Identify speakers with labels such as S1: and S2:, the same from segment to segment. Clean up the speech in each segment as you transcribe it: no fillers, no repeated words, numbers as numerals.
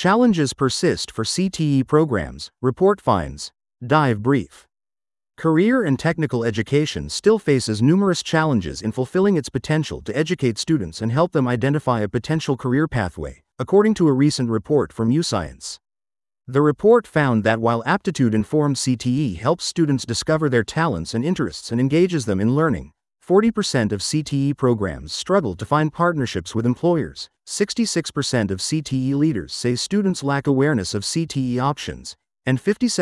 S1: Challenges persist for CTE programs, report finds. Dive brief. Career and technical education still faces numerous challenges in fulfilling its potential to educate students and help them identify a potential career pathway, according to a recent report from UScience. The report found that while aptitude-informed CTE helps students discover their talents and interests and engages them in learning, 40% of CTE programs struggle to find partnerships with employers. 66% of CTE leaders say students lack awareness of CTE options, and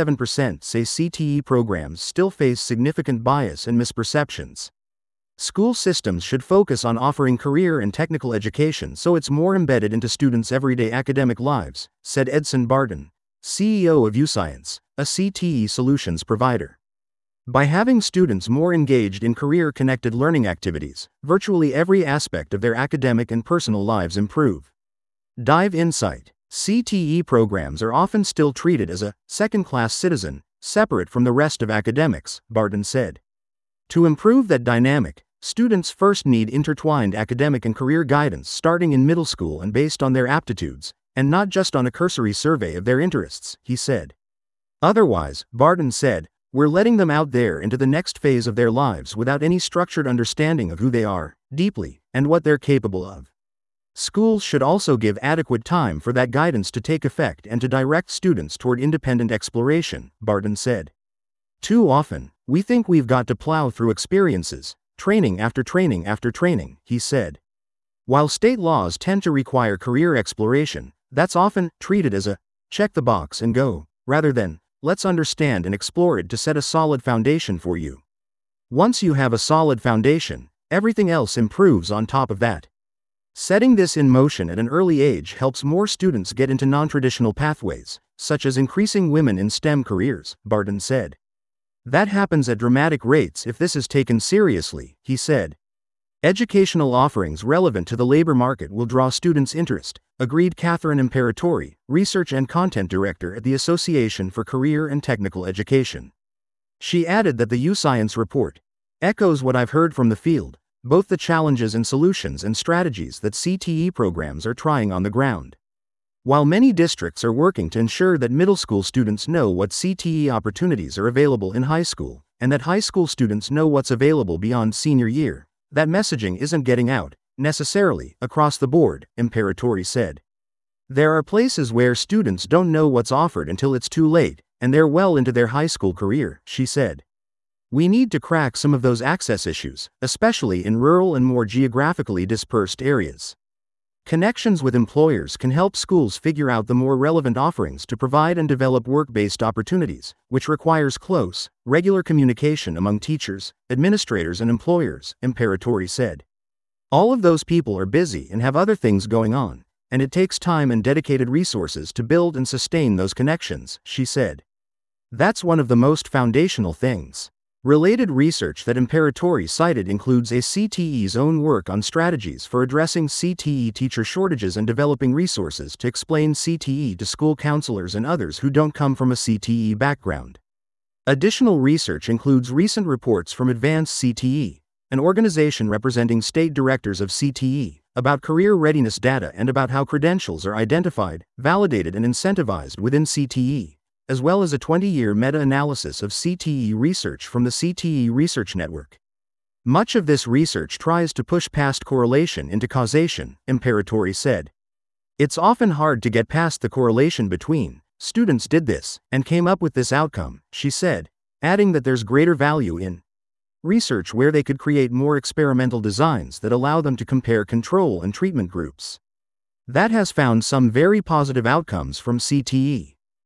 S1: 57% say CTE programs still face significant bias and misperceptions. School systems should focus on offering career and technical education so it's more embedded into students' everyday academic lives, said Edson Barton, CEO of UScience, a CTE solutions provider. By having students more engaged in career-connected learning activities, virtually every aspect of their academic and personal lives improve. Dive insight. CTE programs are often still treated as a second-class citizen, separate from the rest of academics, Barton said. To improve that dynamic, students first need intertwined academic and career guidance starting in middle school and based on their aptitudes, and not just on a cursory survey of their interests, he said. Otherwise, Barton said, we're letting them out there into the next phase of their lives without any structured understanding of who they are, deeply, and what they're capable of. Schools should also give adequate time for that guidance to take effect and to direct students toward independent exploration, Barton said. Too often, we think we've got to plow through experiences, training after training after training, he said. While state laws tend to require career exploration, that's often treated as a check the box and go, rather than let's understand and explore it to set a solid foundation for you. Once you have a solid foundation, everything else improves on top of that. Setting this in motion at an early age helps more students get into non-traditional pathways, such as increasing women in STEM careers, Barton said. That happens at dramatic rates if this is taken seriously, he said. Educational offerings relevant to the labor market will draw students' interest, agreed Catherine Imperatori, Research and Content Director at the Association for Career and Technical Education. She added that the UScience report echoes what I've heard from the field, both the challenges and solutions and strategies that CTE programs are trying on the ground. While many districts are working to ensure that middle school students know what CTE opportunities are available in high school, and that high school students know what's available beyond senior year, that messaging isn't getting out, necessarily, across the board, Imperatori said. There are places where students don't know what's offered until it's too late, and they're well into their high school career, she said. We need to crack some of those access issues, especially in rural and more geographically dispersed areas. Connections with employers can help schools figure out the more relevant offerings to provide and develop work-based opportunities, which requires close, regular communication among teachers, administrators and employers, Imperatori said. All of those people are busy and have other things going on, and it takes time and dedicated resources to build and sustain those connections, she said. That's one of the most foundational things. Related research that Imperatori cited includes ACTE's own work on strategies for addressing CTE teacher shortages and developing resources to explain CTE to school counselors and others who don't come from a CTE background. Additional research includes recent reports from Advanced CTE, an organization representing state directors of CTE, about career readiness data and about how credentials are identified, validated and incentivized within CTE, as well as a 20-year meta-analysis of CTE research from the CTE Research Network. Much of this research tries to push past correlation into causation, Imperatori said. It's often hard to get past the correlation between, students did this, and came up with this outcome, she said, adding that there's greater value in research where they could create more experimental designs that allow them to compare control and treatment groups. That has found some very positive outcomes from CTE.